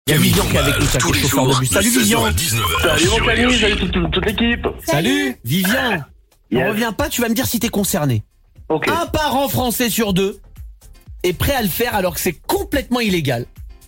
Il y a Vivian qui est avec nous, ça, qui est chauffeur de bus. Salut Vivian. Salut mon Camille, salut toute l'équipe. Salut Vivian. Yes. On revient pas, tu vas me dire si t'es concerné. Ok. Un parent français sur deux est prêt à le faire alors que c'est complètement illégal.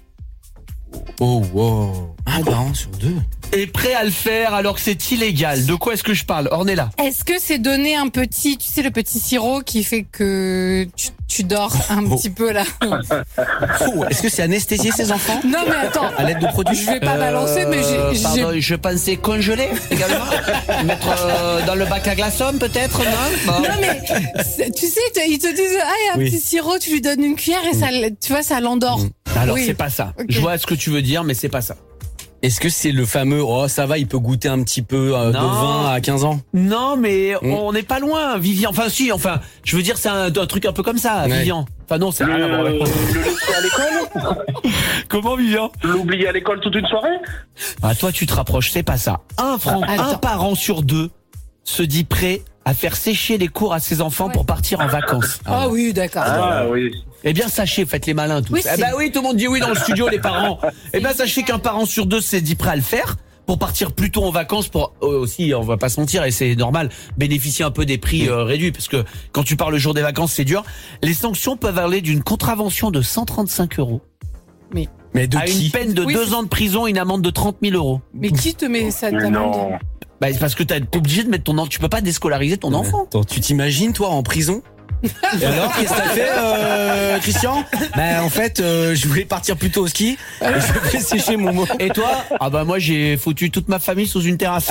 Oh wow. Un parent sur deux. Est prêt à le faire alors que c'est illégal. De quoi est-ce que je parle? Ornella. Est-ce que c'est donner un petit, tu sais, le petit sirop qui fait que tu dors un petit peu là? Oh, est-ce que c'est anesthésier ses enfants Non mais attends, à l'aide de produits? je vais pas balancer, mais Pardon, je pensais congeler également. Mettre dans le bac à glaçons peut-être, non? Bon. Non mais tu sais, ils te disent ah il y a un Oui. petit sirop, tu lui donnes une cuillère et ça, tu vois, ça l'endort. Alors Oui. c'est pas ça. Ok. Je vois ce que tu veux dire, mais c'est pas ça. Est-ce que c'est le fameux oh ça va, il peut goûter un petit peu de Non. vin à 15 ans? Non, mais on n'est pas loin, Vivian. Enfin, si, je veux dire, c'est un truc un peu comme ça, Ouais. Vivian. Enfin, non, c'est rien à voir avec moi. Le laisser à l'école. Comment, Vivian? L'oublier à l'école toute une soirée. Ah, toi, tu te rapproches, c'est pas ça. Un Attends. parent sur deux se dit prêt à faire sécher les cours à ses enfants pour partir en vacances. Ah oui, d'accord. Ah oui. Eh bien, sachez, faites les malins tous. Oui, Eh c'est- ben oui, tout le monde dit oui dans le studio, les parents. Eh bien, sachez qu'un parent sur deux s'est dit prêt à le faire pour partir plus tôt en vacances, pour aussi, on va pas se mentir, et c'est normal, bénéficier un peu des prix réduits, parce que quand tu pars le jour des vacances, c'est dur. Les sanctions peuvent aller d'une contravention de 135 € Mais de à une qui? peine de Oui, 2 c'est- ans de prison et une amende de 30 000 €. Mais qui te met ça Mais non. Bah, c'est parce que t'es obligé de mettre ton enfant, tu peux pas déscolariser ton enfant. Attends, tu t'imagines toi en prison? Et alors, qu'est-ce que t'as fait, Christian? Bah, en fait, je voulais partir plus tôt au ski. Et je fais sécher mon mot. Et toi? Ah bah moi j'ai foutu toute ma famille sous une terrasse.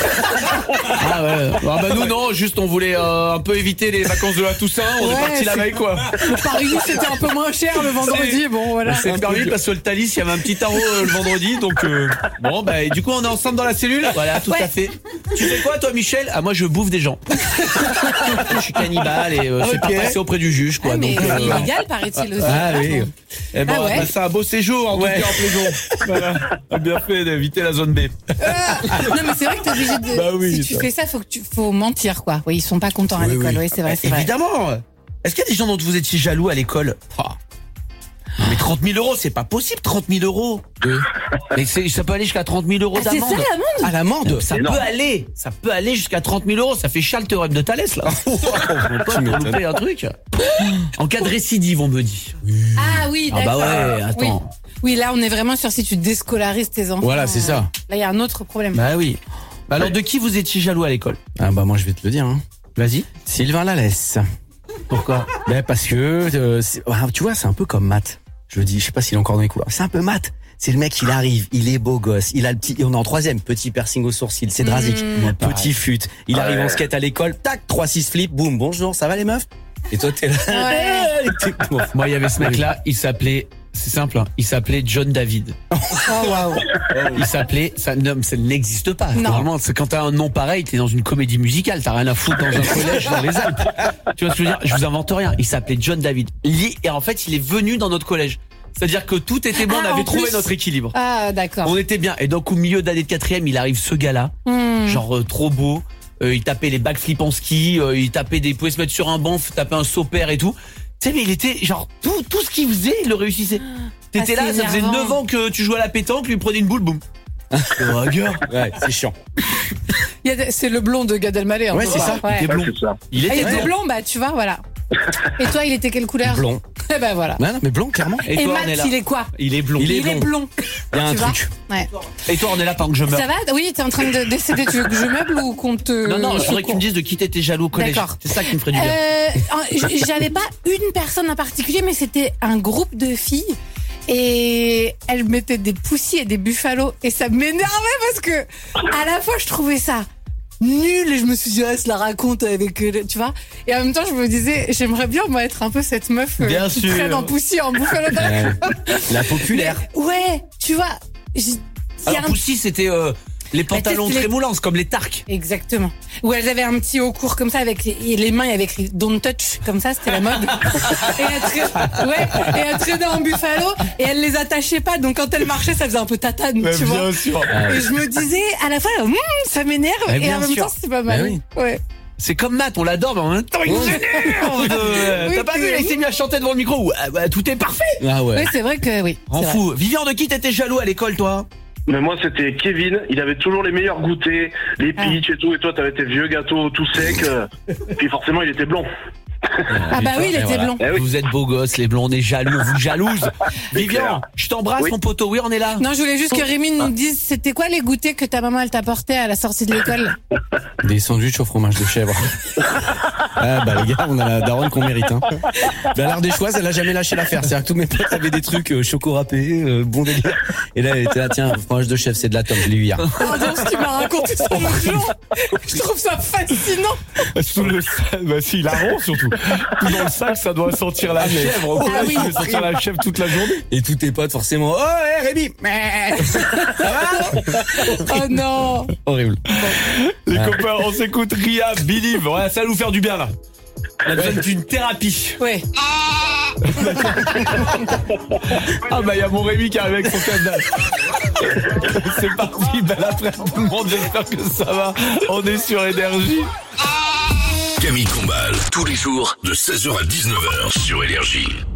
Ah ouais. Ah bah nous non, juste on voulait un peu éviter les vacances de la Toussaint, on est Ouais, parti la c'est- veille quoi. Le Paris c'était un peu moins cher le vendredi, bon voilà. C'est permis parce que le Thalys il y avait un petit tarot le vendredi, donc bon bah et du coup on est ensemble dans la cellule. Voilà, tout à fait. Tu fais quoi toi Michel? Ah moi je bouffe des gens. Je suis cannibale et c'est pas passé auprès du juge quoi. Ah, mais donc c'est illégal paraît-il aussi. Ah oui. eh ben, Ah ouais. bah, c'est un beau séjour en tout Ouais. cas en prison. Voilà. T'as bien fait d'éviter la zone B. Non mais c'est vrai que t'es obligé de. Bah oui, si tu ça. fais ça, faut mentir quoi. Oui, ils sont pas contents à Oui, l'école. oui. Oui, c'est vrai, c'est vrai. Évidemment. Est-ce qu'il y a des gens dont vous étiez jaloux à l'école? Mais 30 000 €, c'est pas possible, 30 000 €. Mais ça peut aller jusqu'à 30 000 € Ah, c'est d'amende. ça l'amende? À l'amende? Ça énorme. peut aller jusqu'à 30 000 €. Ça fait chat le théorème de Thalès, là. Tu m'étonnes. loupé un truc. En cas de récidive, on me dit. Ah oui, Ah d'accord. bah ouais, attends. Oui, là on est vraiment sur si tu déscolarises tes enfants. Voilà, c'est ça. Là il y a un autre problème. Bah oui. Bah alors, de qui vous étiez jaloux à l'école? Ah bah moi je vais te le dire. Hein. Vas-y. Sylvain Lalès. Pourquoi? Ben parce que tu vois, c'est un peu comme Matt. Je le dis, je sais pas s'il est encore dans les couloirs. C'est un peu Matt. C'est le mec, il arrive, il est beau gosse, il a le petit, on est en troisième, petit piercing au sourcil, c'est drasique, petit fut. Il arrive en skate à l'école, tac, 3-6 flips, boum, bonjour, ça va les meufs? Et toi t'es là. Ouais. Moi, il y avait ce mec-là, il s'appelait, c'est simple, hein, il s'appelait John David. Oh waouh. Il s'appelait, ça n'existe pas. Non. Vraiment, c'est quand t'as un nom pareil, t'es dans une comédie musicale, t'as rien à foutre dans un collège dans les Alpes. Tu vois ce que je veux dire? Je vous invente rien. Il s'appelait John David. Et en fait, il est venu dans notre collège. C'est-à-dire que tout était bon, Ah, on avait en trouvé plus. notre équilibre. Ah d'accord. On était bien. Et donc, au milieu d'année de quatrième, il arrive ce gars-là, genre trop beau. Il tapait les backflips en ski, il pouvait se mettre sur un banc, taper un saut pair et tout. Tu sais, mais il était genre tout ce qu'il faisait, il le réussissait. T'étais Ah, là, c'est ça faisait énervant. 9 ans que tu jouais à la pétanque, lui prenait une boule, boum. Oh, gars. Ouais, c'est chiant. C'est le blond de Gad Elmaleh. Ouais, peu, c'est quoi. ça. Ouais. Il était blond. Ouais, c'est ça. Il Ah, était il était blond. blond, bah tu vois, voilà. Et toi, il était quelle couleur? Blond. Eh ben voilà. Ouais, non, mais blond, clairement. Et Et toi, Matt, Ornella? il est quoi? Il est blond. Il est Il est blond. Il y a un Tu vois truc. Ouais. Et toi, Ornella, pendant que je meurs. Ça va? Oui, t'es en train de décéder. Tu veux que je meuble ou qu'on te... Non, je voudrais que tu me dises de qui t'étais jaloux au collège. D'accord. C'est ça qui me ferait du bien. J'avais pas une personne en particulier, mais c'était un groupe de filles. Et elles mettaient des poussies et des buffalos. Et ça m'énervait parce que, à la fois, je trouvais ça nul. Et je me suis dit, ah, se la raconte avec, tu vois. Et en même temps, je me disais, j'aimerais bien, moi, être un peu cette meuf Bien qui sûr. traîne en poussies, en buffalo. La populaire. Ouais, tu vois. il y a Alors, un- Poussy, c'était les pantalons c'était les- très moulants, comme les tarques. Exactement. Où elles avaient un petit haut court comme ça avec les mains avec les don't touch comme ça, c'était la mode. Et elles traînaient en buffalo et elles les attachaient pas. Donc quand elles marchaient, ça faisait un peu tatane, tu vois. sûr. Et je me disais à la fois, ça m'énerve Mais et bien en même sûr. temps c'est pas mal. Mais oui. Ouais. C'est comme Matt, on l'adore, mais en même temps, il nous énerve. T'as pas vu, là, il s'est mis à chanter devant le micro. Tout est parfait. Ah ouais. Oui, c'est vrai que oui. En c'est fou. Vivian, de qui t'étais jaloux à l'école, toi? Mais moi, c'était Kevin. Il avait toujours les meilleurs goûters, les peach et tout. Et toi, t'avais tes vieux gâteaux tout secs. Puis forcément, il était blond. Ah bah oui, il était blond. Eh oui. Vous êtes beaux gosses, les blonds, on est jaloux, on vous jalouse. Vivian, je t'embrasse, Oui. mon poteau. Oui, on est là. Non, je voulais juste que Rémi nous dise c'était quoi les goûters que ta maman elle t'apportait à la sortie de l'école. Des sandwichs au fromage de chèvre. Ah bah les gars, on a la daronne qu'on mérite. Hein. Bah, l'art des choix, elle a jamais lâché l'affaire. C'est-à-dire que tous mes potes avaient des trucs choco râpé, bon délire. Et là, elle était là, tiens, fromage de chèvre, c'est de la tome, je l'ai eu hier. Oh non, ce qu'il m'a raconté ça l'autre jour. Je trouve ça fascinant. Sous le sac, bah si, il a rond surtout. Tout dans le sac, ça doit sentir la chèvre. Au collège, oui. tu veux sentir la chèvre toute la journée. Et tous tes potes, forcément, oh, hé, Rémi! Oh non. Horrible. Les copains, on s'écoute Ria, Believe. Ouais, ça va nous faire du bien là. On a besoin d'une thérapie. Ouais. Ah bah il y a mon Rémi qui arrive avec son cadenas. C'est parti, belle après tout le monde, j'espère que ça va. On est sur Énergie. Camille Combal, tous les jours de 16h à 19h sur Énergie.